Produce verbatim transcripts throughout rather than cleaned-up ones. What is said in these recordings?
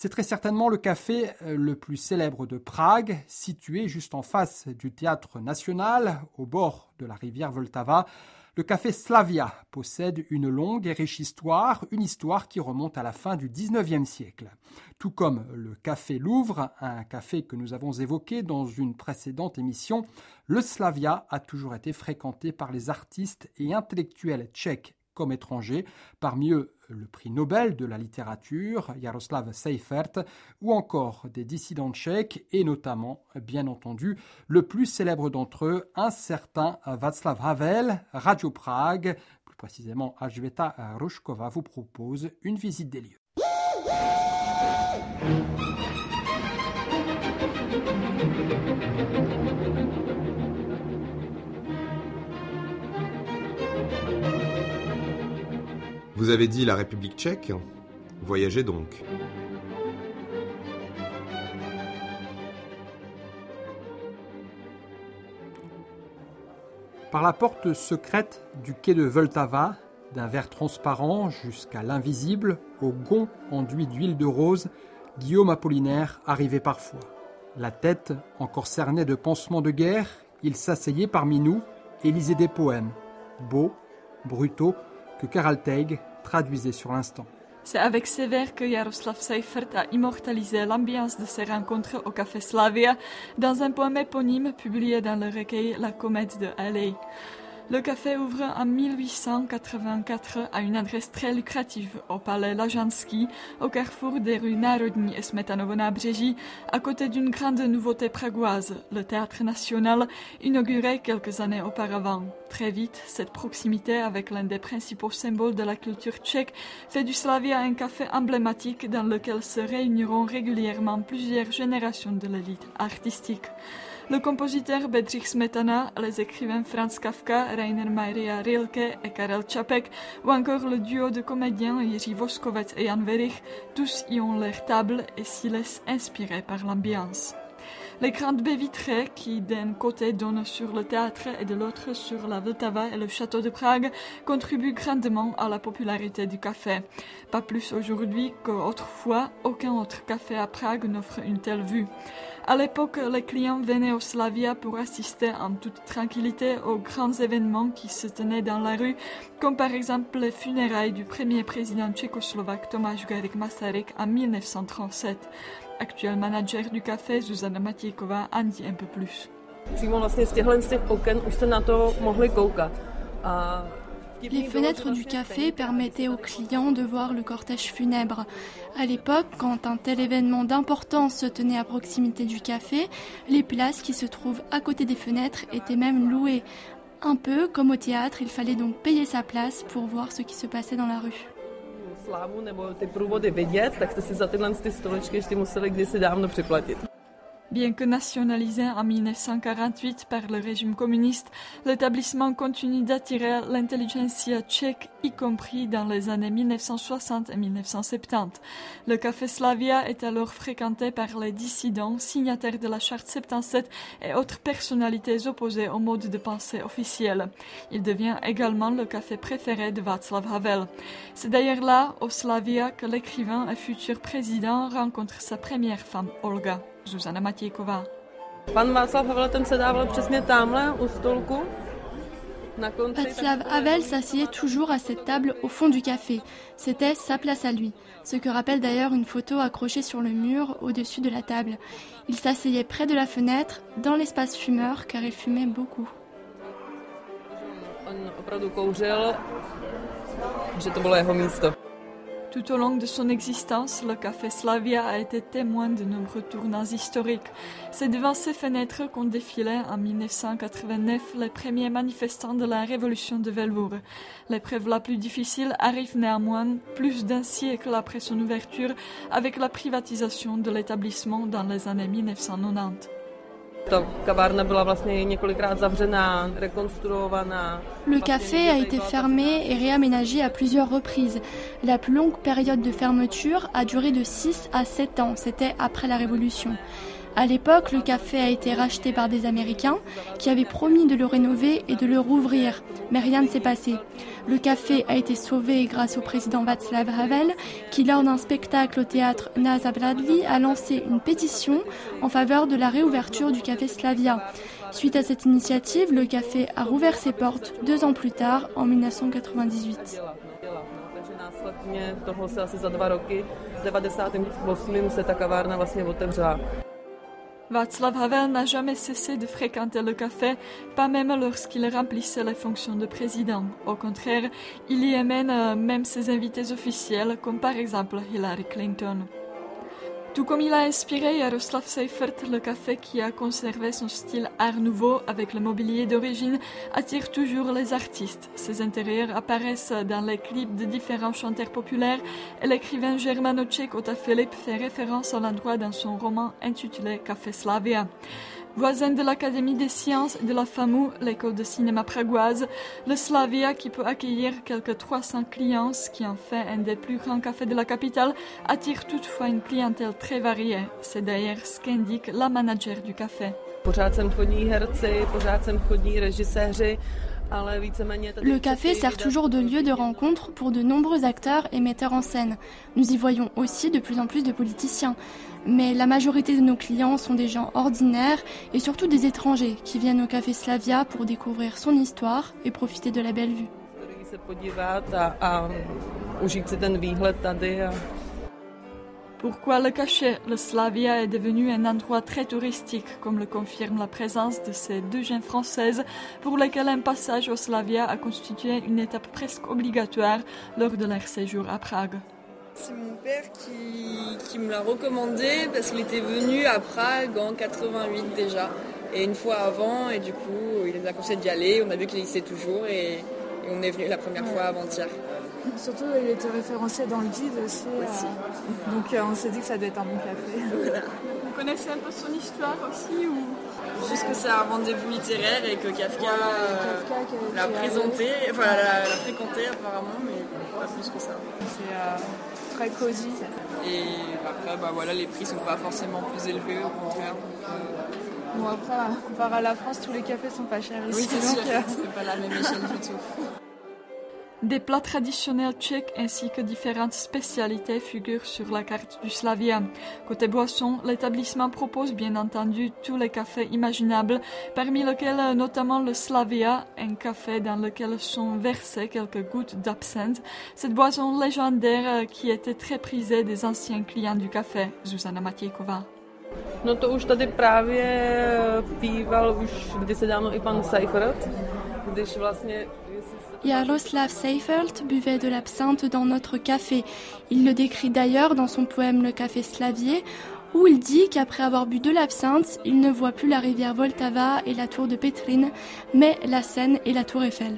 C'est très certainement le café le plus célèbre de Prague, situé juste en face du Théâtre National, au bord de la rivière Vltava. Le café Slavia possède une longue et riche histoire, une histoire qui remonte à la fin du dix-neuvième siècle. Tout comme le café Louvre, un café que nous avons évoqué dans une précédente émission, le Slavia a toujours été fréquenté par les artistes et intellectuels tchèques comme étrangers, parmi eux le prix Nobel de la littérature, Jaroslav Seifert, ou encore des dissidents tchèques, et notamment, bien entendu, le plus célèbre d'entre eux, un certain Václav Havel. Radio Prague, plus précisément Alžběta Rušková, vous propose une visite des lieux. Vous avez dit la République tchèque ? Voyagez donc. Par la porte secrète du quai de Vltava, d'un verre transparent jusqu'à l'invisible, au gond enduit d'huile de rose, Guillaume Apollinaire arrivait parfois. La tête encore cernée de pansements de guerre, il s'asseyait parmi nous et lisait des poèmes, beaux, brutaux, que Karel Teig traduisait sur l'instant. C'est avec ces vers que Jaroslav Seifert a immortalisé l'ambiance de ces rencontres au Café Slavia dans un poème éponyme publié dans le recueil La Comète de Halle. Le café ouvre en mille huit cent quatre-vingt-quatre à une adresse très lucrative au palais Lažanský, au carrefour des rues Národní et Smetanovo nábřeží, à côté d'une grande nouveauté pragoise, le Théâtre National, inauguré quelques années auparavant. Très vite, cette proximité avec l'un des principaux symboles de la culture tchèque fait du Slavia un café emblématique dans lequel se réuniront régulièrement plusieurs générations de l'élite artistique. Le compositeur Bedřich Smetana, les écrivains Franz Kafka, Rainer Maria Rilke et Karel Čapek, ou encore le duo de comédiens Jiří Voskovec et Jan Werich, tous y ont leur table et s'y laissent inspirer par l'ambiance. Les grandes baies vitrées qui d'un côté donnent sur le théâtre et de l'autre sur la Vltava et le château de Prague contribuent grandement à la popularité du café. Pas plus aujourd'hui qu'autrefois, aucun autre café à Prague n'offre une telle vue. À l'époque, les clients venaient au Slavia pour assister en toute tranquillité aux grands événements qui se tenaient dans la rue, comme par exemple les funérailles du premier président tchécoslovaque Tomáš Garrigue Masaryk en mille neuf cent trente-sept. Actuel manager du café, Zuzana Matějková, en dit un peu plus. Les fenêtres du café permettaient aux clients de voir le cortège funèbre. À l'époque, quand un tel événement d'importance se tenait à proximité du café, les places qui se trouvent à côté des fenêtres étaient même louées. Un peu comme au théâtre, il fallait donc payer sa place pour voir ce qui se passait dans la rue. Slávu nebo ty průvody vidět, tak jste si za tyhle ty stoličky ještě museli kdysi dávno připlatit. Bien que nationalisé en mille neuf cent quarante-huit par le régime communiste, l'établissement continue d'attirer l'intelligentsia tchèque, y compris dans les années mille neuf cent soixante et mille neuf cent soixante-dix. Le café Slavia est alors fréquenté par les dissidents, signataires de la charte soixante-dix-sept et autres personnalités opposées au mode de pensée officiel. Il devient également le café préféré de Václav Havel. C'est d'ailleurs là, au Slavia, que l'écrivain et futur président rencontre sa première femme, Olga. Zuzana Matějková. Pan Václav Havel ten sedával přesně tamhle u stolku. Václav Havel s'asseyait toujours à cette table au fond du café. C'était sa place à lui, ce que rappelle d'ailleurs une photo accrochée sur le mur au-dessus de la table. Il s'asseyait près de la fenêtre, dans l'espace fumeur, car il fumait beaucoup. On opravdu kouřil, že to bylo jeho místo. Tout au long de son existence, le café Slavia a été témoin de nombreux tournants historiques. C'est devant ces fenêtres qu'ont défilé en mille neuf cent quatre-vingt-neuf les premiers manifestants de la révolution de velours. L'épreuve la plus difficile arrive néanmoins plus d'un siècle après son ouverture avec la privatisation de l'établissement dans les années mille neuf cent quatre-vingt-dix. Le café a été fermé et réaménagé à plusieurs reprises. La plus longue période de fermeture a duré de six à sept ans, c'était après la Révolution. À l'époque, le café a été racheté par des Américains qui avaient promis de le rénover et de le rouvrir, mais rien ne s'est passé. Le café a été sauvé grâce au président Václav Havel qui, lors d'un spectacle au théâtre Na Zábradlí, a lancé une pétition en faveur de la réouverture du café Slavia. Suite à cette initiative, le café a rouvert ses portes deux ans plus tard, en mille neuf cent quatre-vingt-dix-huit. Následně toho se asi za dva roky, v devadesátém osmém se ta kavárna vlastně otevřela. Václav Havel n'a jamais cessé de fréquenter le café, pas même lorsqu'il remplissait les fonctions de président. Au contraire, il y amène même ses invités officiels, comme par exemple Hillary Clinton. Tout comme il a inspiré Jaroslav Seifert, le café qui a conservé son style art nouveau avec le mobilier d'origine attire toujours les artistes. Ses intérieurs apparaissent dans les clips de différents chanteurs populaires et l'écrivain germano-tchèque Ota Filip fait référence à l'endroit dans son roman intitulé Café Slavia. Voisin de l'Académie des sciences et de la FAMU, l'école de cinéma pragoise, le Slavia, qui peut accueillir quelques trois cents clients, ce qui en fait un des plus grands cafés de la capitale, attire toutefois une clientèle très variée. C'est d'ailleurs ce qu'indique la manager du café. Le café sert toujours de lieu de rencontre pour de nombreux acteurs et metteurs en scène. Nous y voyons aussi de plus en plus de politiciens. Mais la majorité de nos clients sont des gens ordinaires et surtout des étrangers qui viennent au café Slavia pour découvrir son histoire et profiter de la belle vue. Pourquoi le cacher? Le Slavia est devenu un endroit très touristique, comme le confirme la présence de ces deux jeunes Françaises pour lesquelles un passage au Slavia a constitué une étape presque obligatoire lors de leur séjour à Prague. C'est mon père qui, qui me l'a recommandé parce qu'il était venu à Prague en quatre-vingt-huit déjà, et une fois avant, et du coup il nous a conseillé d'y aller, on a vu qu'il existait toujours et, et on est venu la première ouais. fois avant-hier. Surtout il était référencé dans le guide aussi, aussi. Euh, donc euh, on s'est dit que ça devait être un bon café. Voilà. Vous connaissez un peu son histoire aussi ou... Juste que c'est un rendez-vous littéraire et que Kafka, euh, Kafka l'a présenté, enfin l'a, l'a fréquenté apparemment, mais pas plus que ça. C'est euh, très cosy. Et après, bah voilà, les prix sont pas forcément plus élevés, au contraire. Bon après, comparé à la France, tous les cafés sont pas chers ici. Oui, c'est donc, sûr, euh... c'est pas la même échelle du tout. Des plats traditionnels tchèques ainsi que différentes spécialités figurent sur la carte du Slavia. Côté boissons, l'établissement propose bien entendu tous les cafés imaginables, parmi lesquels notamment le Slavia, un café dans lequel sont versées quelques gouttes d'absinthe, cette boisson légendaire qui était très prisée des anciens clients du café. Zuzana Matějková. No to už tady právě píval už kdysi dávno i pan Seifert, když vlastně... Jaroslav Seifert buvait de l'absinthe dans notre café. Il le décrit d'ailleurs dans son poème Le Café Slavier, où il dit qu'après avoir bu de l'absinthe, il ne voit plus la rivière Vltava et la tour de Petřín, mais la Seine et la tour Eiffel.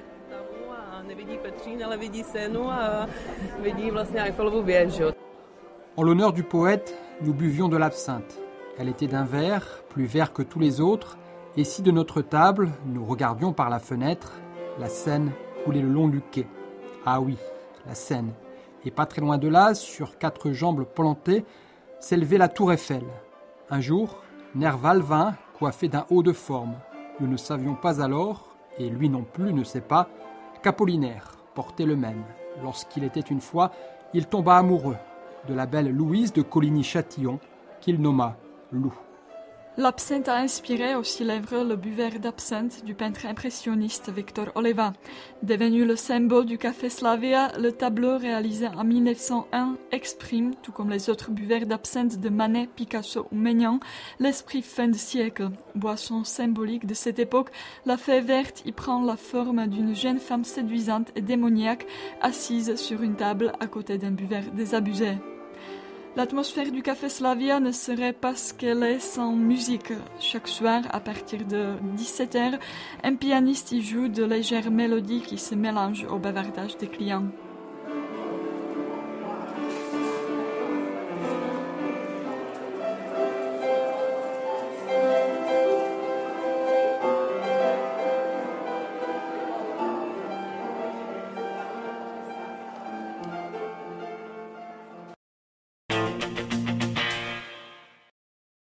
En l'honneur du poète, nous buvions de l'absinthe. Elle était d'un vert, plus vert que tous les autres, et si de notre table, nous regardions par la fenêtre, la Seine coulait le long du quai. Ah oui, la Seine. Et pas très loin de là, sur quatre jambes plantées, s'élevait la tour Eiffel. Un jour, Nerval vint, coiffé d'un haut de forme. Nous ne savions pas alors, et lui non plus ne sait pas, qu'Apollinaire portait le même. Lorsqu'il était une fois, il tomba amoureux de la belle Louise de Coligny-Châtillon, qu'il nomma Lou. L'absinthe a inspiré au célèbre Le buveur d'absinthe du peintre impressionniste Victor Oliva. Devenu le symbole du café Slavia, le tableau réalisé en mille neuf cent un exprime, tout comme les autres buveurs d'absinthe de Manet, Picasso ou Maignan, l'esprit fin de siècle. Boisson symbolique de cette époque, la fée verte y prend la forme d'une jeune femme séduisante et démoniaque assise sur une table à côté d'un buveur désabusé. L'atmosphère du café Slavia ne serait pas ce qu'elle est sans musique. Chaque soir, à partir de dix-sept heures, un pianiste y joue de légères mélodies qui se mélangent au bavardage des clients.